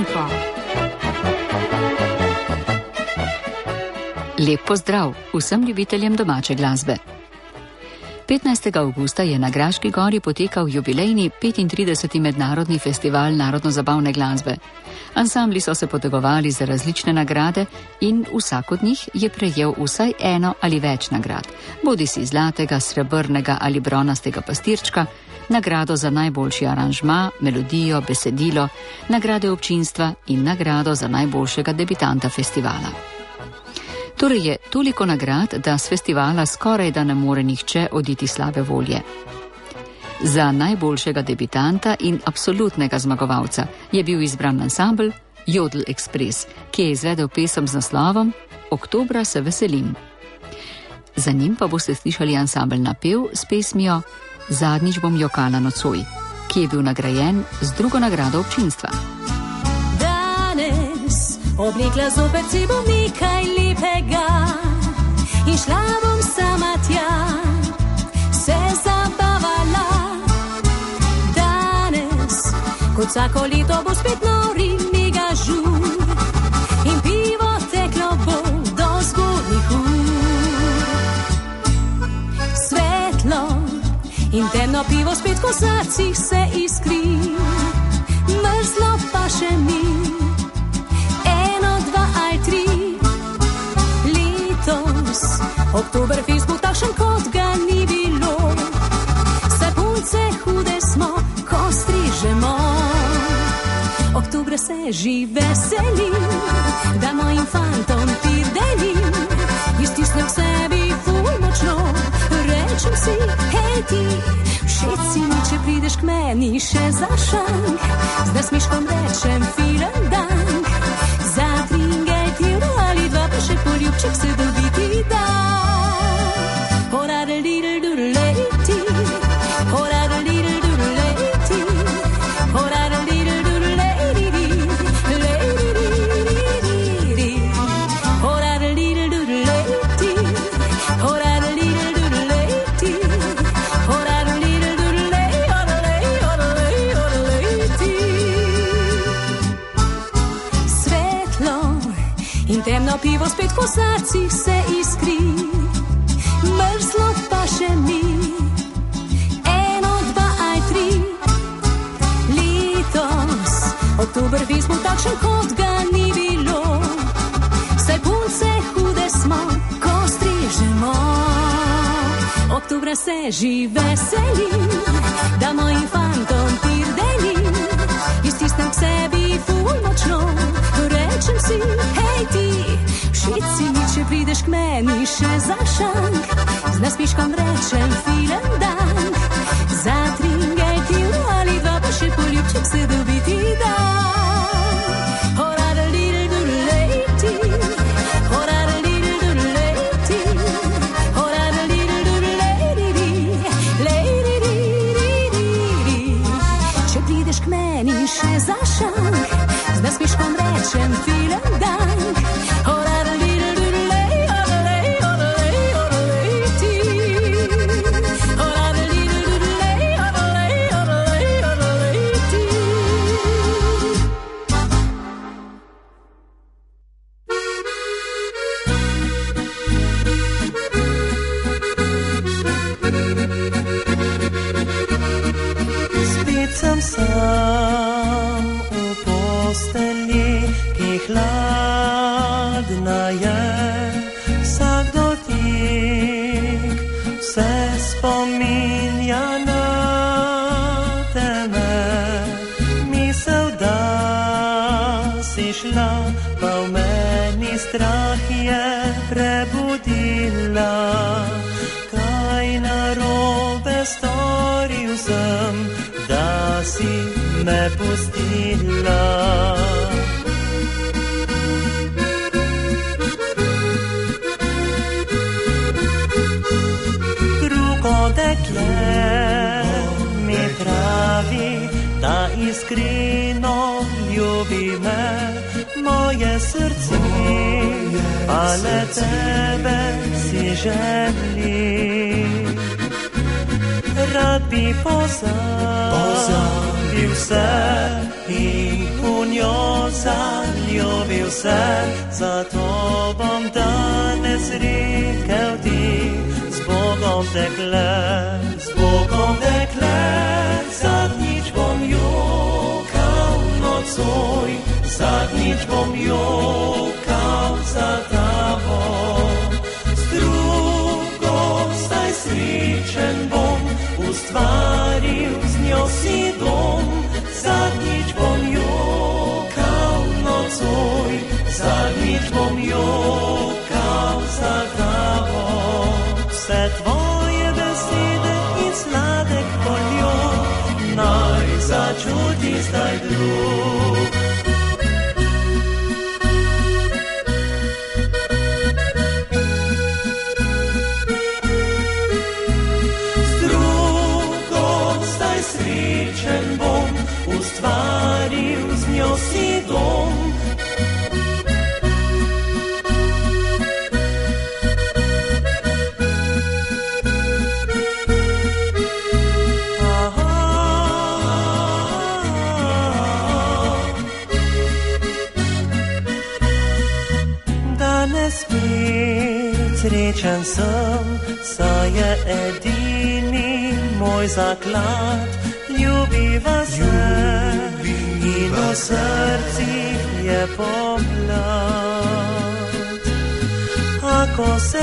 Evropo. Lep pozdrav vsem ljubiteljem domače glasbe. 15. avgusta je na Graški gori potekal jubilejni 35. mednarodni festival narodno-zabavne glasbe. Ansambli so se potegovali za različne nagrade in vsak od njih je prejel vsaj eno ali več nagrad, bodisi zlatega, srebrnega ali bronastega pastirčka, nagrado za najboljši aranžma, melodijo, besedilo, nagrade občinstva in nagrado za najboljšega debitanta festivala. Torej je toliko nagrad, da s festivala skoraj da ne more nihče oditi slabe volje. Za najboljšega debitanta in absolutnega zmagovalca je bil izbran ansambel Jodel Express, ki je izvedel pesem z naslovom Oktobra se veselim. Za njim pa boste slišali ansambel Napev s pesmijo Zadnjič bom jokala nocoj, ki je bil nagrajen z drugo nagrado občinstva. Oblikla zopet si bom nekaj lepega in šla bom sama tja, se zabavala. Danes, kot vsako leto, bo spet nori mega žur in pivo teklo bo do zgodnjih ur. Svetlo in temno pivo spet v kozarcih se iskri, mrzlo pa še mi. Oktoberfest bo takšen, kot ga ni bilo. Vse punce hude smo, ko strižemo. Oktobra se že veselim, da mojim fantom pir delim. Iztisnem k sebi ful močno, rečem si, hej ti, všeč si mi, če prideš k meni še za šank. Z nasmiškom rečem filen dank, za 3 ali 2 pa še poljubček se dobiti da. Pivo spet v kozarcih se iskri, mrzlo pa še mi. 1, 2 ali 3, letos Oktoberfest bo takšen, kot ga ni bilo. Saj punce hude smo, ko strižemo. Oktobra se že veselim, da mojim fantom pir delim. Iztisnem k sebi ful močno, rečem si, hej ti, všeč si mi, če prideš k meni še za šank. Z nasmiškom rečem filen dank, za 3 ali 2 pa še poljubček se dobiti da. Če prideš k meni še za šank, z nasmiškom rečem filen dank. Iskreno ljubi me moje srce, ale tebe si želi. Rad bi pozabil mislil se in v njo zaljubil se, zato bom danes rekel ti, z Bogom dekle, zadnjič bom jokal nocoj, zadnjič bom jokal za tabo. Z drugo zdaj srečen bom, ustvaril z njo si dom, zadnjič bom jokal nocoj, zadnjič bom jokal za tabo. Vse tvoje besede in sladek poljub naj začuti zdaj drug. Z drugo zdaj srečen bom, ustvaril z njo si dom. Srečen sem, saj je edini moj zaklad, ljubiva se in v srcih je pomlad. Ako se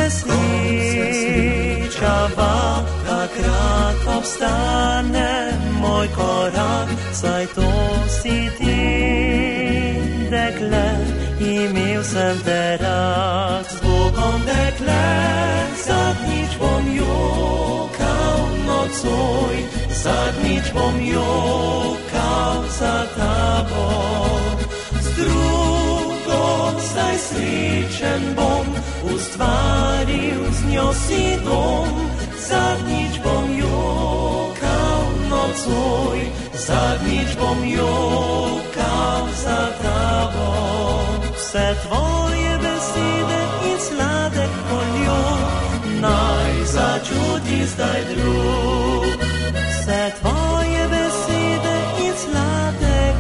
srečava, takrat obstane moj korak, saj to si ti, dekle, imel sem te rad. Z Bogom dekle, zadnjič bom jokal nocoj, zadnjič bom jokal za tabo. Z drugo zdaj srečen bom, ustvaril z njo si dom, zadnjič bom jokal nocoj, zadnjič bom jokal za tabo. Vse tvoje besede in sladek poljub naj začuti zdaj drug. Vse tvoje besede in sladek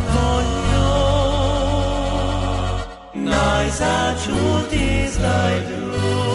poljub naj začuti zdaj drug.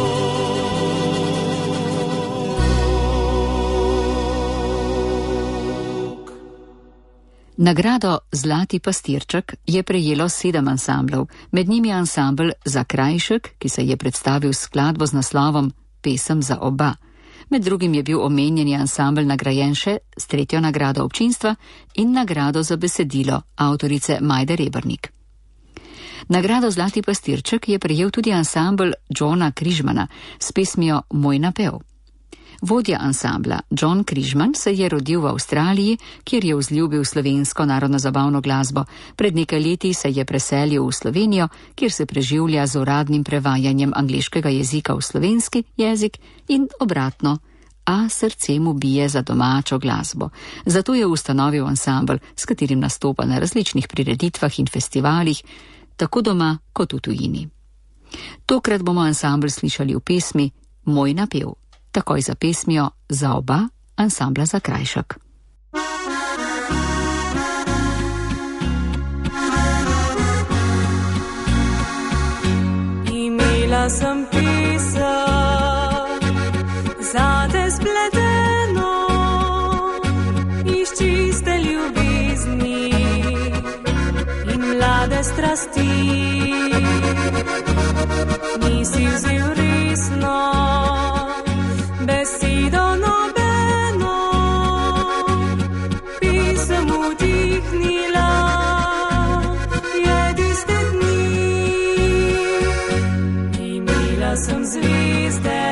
Nagrado Zlati pastirček je prejelo 7 ansamblov, med njimi ansambl Zakrajšek, ki se je predstavil skladbo z naslovom Pesem za oba. Med drugim je bil omenjeni ansambl nagrajen še s 3. nagrado občinstva in nagrado za besedilo avtorice Majde Rebernik. Nagrado Zlati pastirček je prejel tudi ansambl Johna Križmana s pesmijo Moj napev. Vodja ansambla John Križman se je rodil v Avstraliji, kjer je vzljubil slovensko narodno-zabavno glasbo. Pred nekaj leti se je preselil v Slovenijo, kjer se preživlja z uradnim prevajanjem angleškega jezika v slovenski jezik in obratno, a srce mu bije za domačo glasbo. Zato je ustanovil ansambl, s katerim nastopa na različnih prireditvah in festivalih, tako doma kot v tujini. Tokrat bomo ansambl slišali v pesmi Moj napev. Takoj za pesmijo Za oba ansambla Zakrajšek. Imela sem pisem zate spleteno iz čiste ljubezni in mlade strasti. Nisi vzel resno besedo nobeno, pisem vdihnila je tiste dni. Imela sem zvezde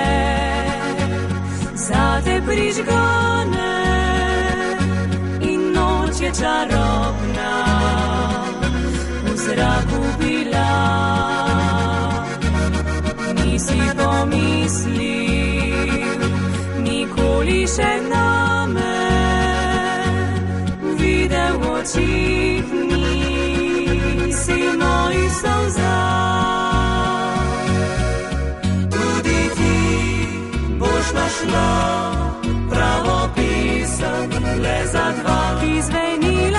zate prižgane in noč je čarobna v zraku bila. Nisi pomislil nikoli še name, videl v očih nisi mojih solza. Tudi ti boš našla pravo pisem, le za dva, ki zveni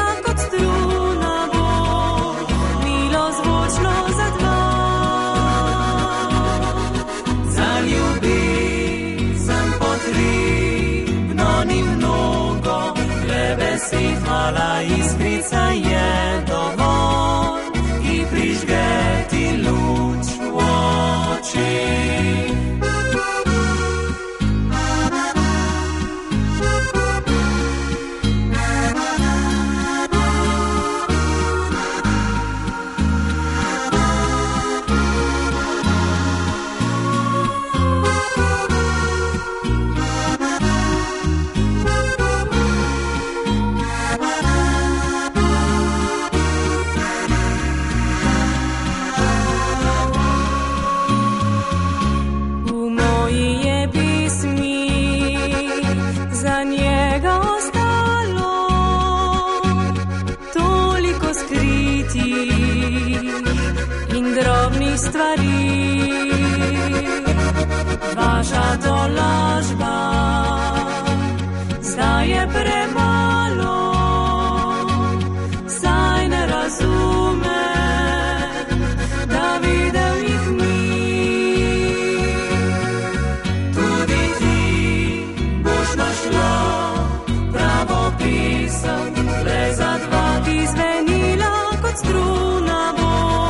besed, mala iskrica je dovolj i prižgeti luč v oči. Stvari, vaša tolažba zdaj je premalo, saj ne razume, da videl jih ni. Tudi ti boš našla pravo pisem, le za dva ti zvenila kot struna bo.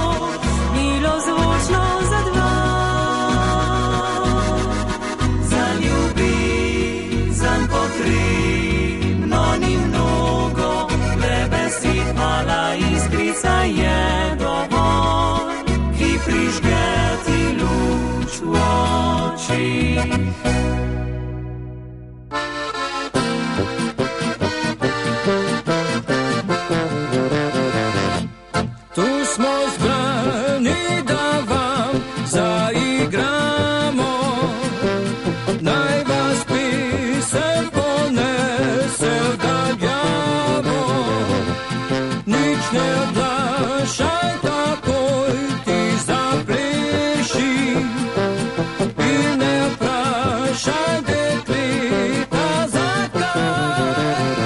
Je dovolj, ki prižge ti luč v oči. Tu smo zbrani, da vam zaigramo, naj vas pisem ponese v daljavo, nič ne odlašaj, takoj ti zapleši in ne vprašaj dekleta zakaj.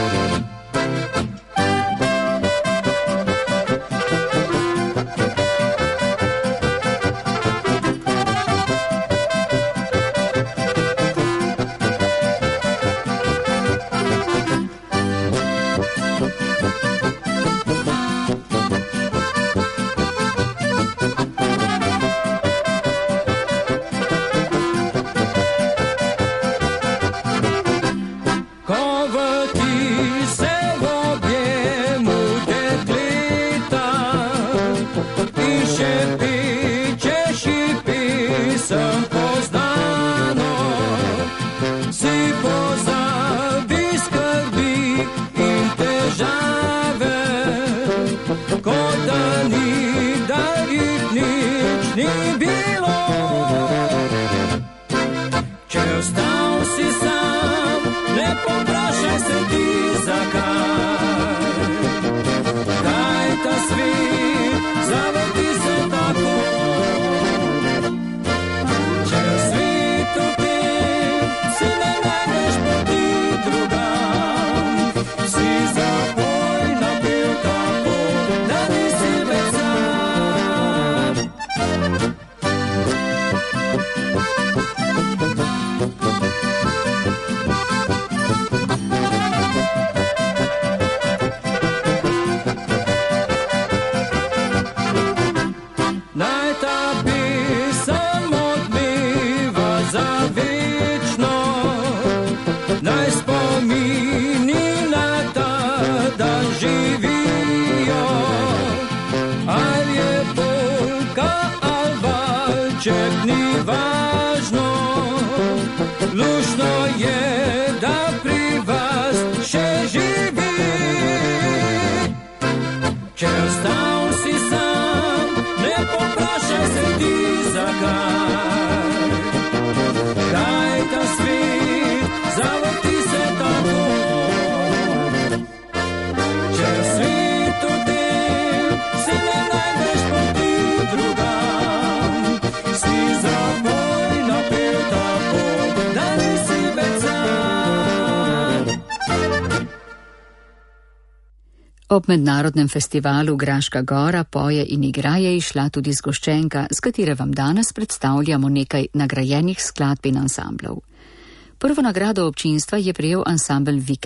Ob mednarodnem festivalu Graška Gora poje in igra je išla tudi zgoščenka, s katere vam danes predstavljamo nekaj nagrajenih skladb in ansamblov. Prvo nagrado občinstva je prejel ansambel Vikend,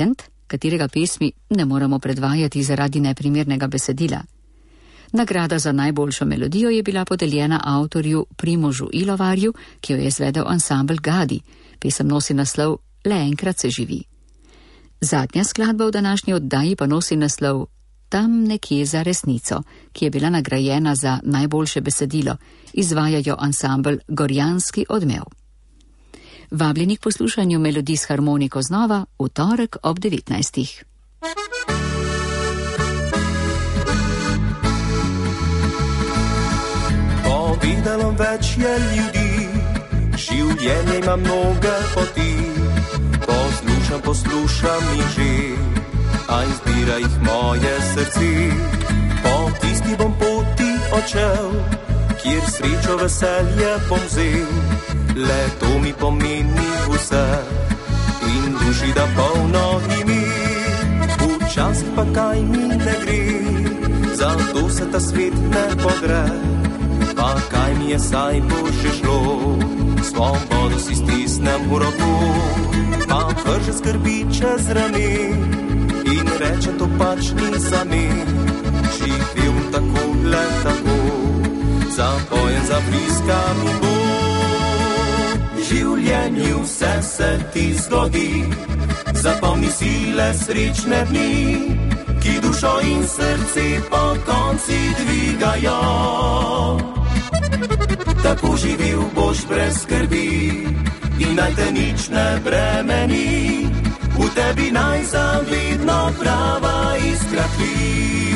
katerega pesmi ne moremo predvajati zaradi neprimernega besedila. Nagrada za najboljšo melodijo je bila podeljena avtorju Primožu Ilovarju, ki jo je izvedel ansambel Gadi. Pesem nosi naslov Le enkrat se živi. Zadnja skladba v današnji oddaji pa nosi naslov Tam nekje za resnico, ki je bila nagrajena za najboljše besedilo. Izvajajo ansambel Gorjanski odmev. Vabljeni k poslušanju melodij s harmoniko znova v torek ob 19. Povedalo več je ljudi, življenje ima mnoge poti. Poslušam jih že, a izbira jih moje srce. Po tisti bom poti odšel, kjer srečo veselje bom vzel. Le to mi pomeni vse in duši da polno imi. Včasih pa kaj mi ne gre, zato se ta svet ne podre. Pa kaj mi je saj bo še šlo, svobodo si stisnem v roko. Pa vrže skrbi čez rame in reče to pač ni za me. Živel tako, le tako, zapojen za bliska mi bo. V življenju vse se ti zgodi, zapomni si le srečne dni, ki dušo in srce po konci dvigajo. Tako živel boš brez skrbi in naj te nič ne bremeni, v tebi naj zavidno prava iskra tli.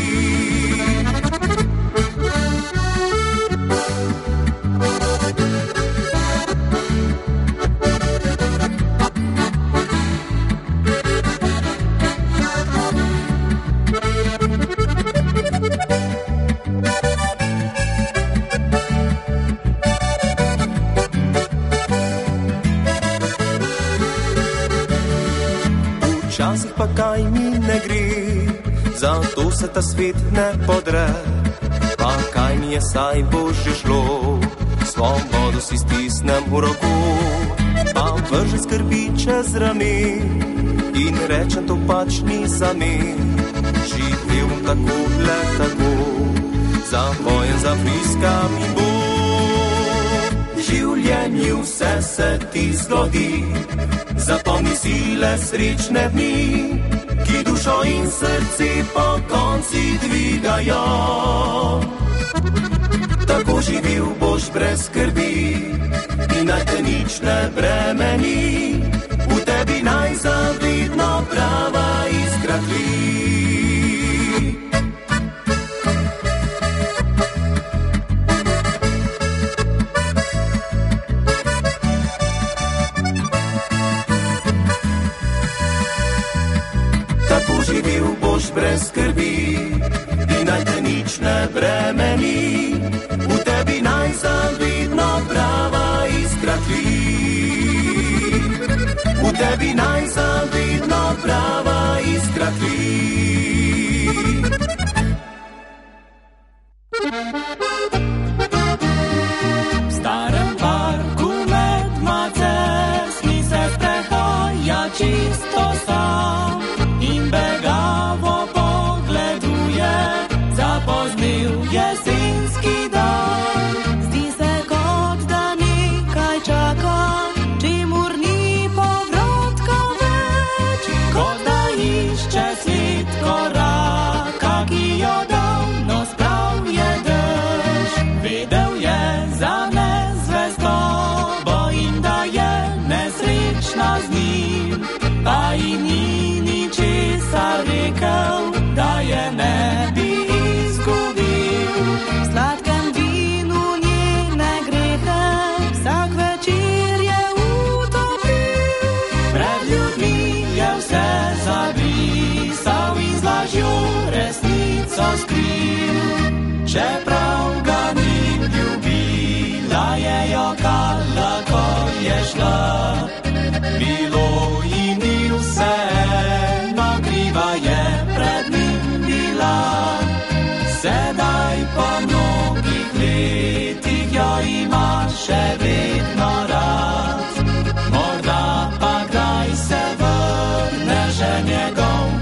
Včasih pa kaj mi ne gre, zato se ta svet ne podre. Pa kaj mi je saj bo že šlo, svobodo si stisnem v roko. Pa vrže skrbi čez rame in rečem to pač ni za me. Živel bom tako, le tako, zapojen za bliska mi bo. V življenju vse se ti zgodi, zapomni si le srečne dni, ki dušo in srce po konci dvigajo. Tako živel boš brez skrbi in naj te nič ne bremeni, v tebi naj zavidno prava iskra tli. Živel boš brez skrbi in naj te nič ne bremeni, v tebi naj zavidno prava iskra tli. V tebi naj zavidno prava iskra tli. V starem parku med macesmi se sprehaja čisto sam in begavo pogleduje zapoznil jesenski dan. Zdi se kot da nekaj čaka, čemur ni povratka več, Kot da išče sled koraka, ki jo davno spravje dež. Vedel je za nezvestobo in da je nesrečna z njim, pa ji ni ničesar rekel, da je ne bi izgubil. v sladkem vinu njene grehe vsak večer je utopil. Pred ljudmi je vse zabrisal in z lažjo resnico skril. Čeprav ga ni ljubila, je jokala, ko je šla. Bilo ji ni vseeno, kriva je pred njim bila. Sedaj po mnogih letih jo ima še vedno rad. Morda pa kdaj se vrne že njegov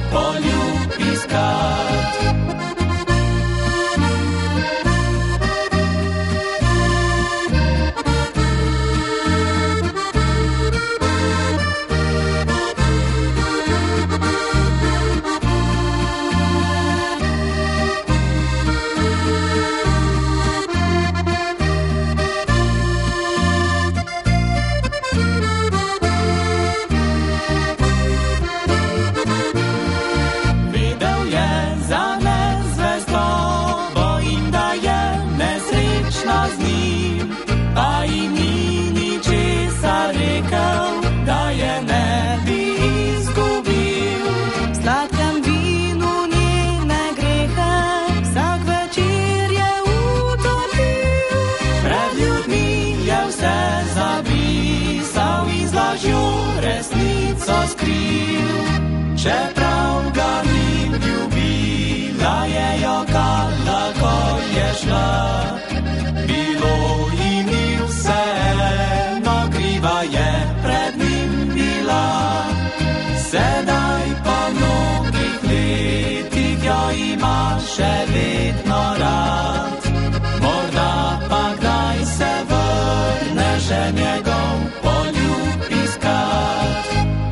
čeprav ga ni ljubila, je jokala, ko je šla. Bilo ji ni vseeno, kriva je pred njim bila. Sedaj po mnogih letih jo ima še vedno rad. Morda pa kdaj se vrne še njegov poljub iskat.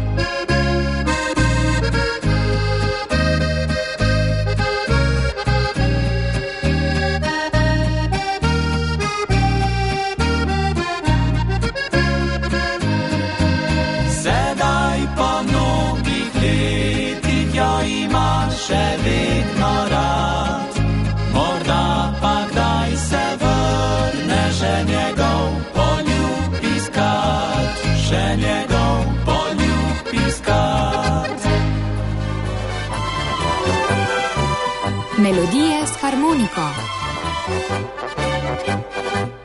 Sedaj po mnogih letih jo ima še vedno rad. Morda pa kdaj se vrne še njegov poljub iskat, še njegov poljub iskat. Melodije s harmoniko.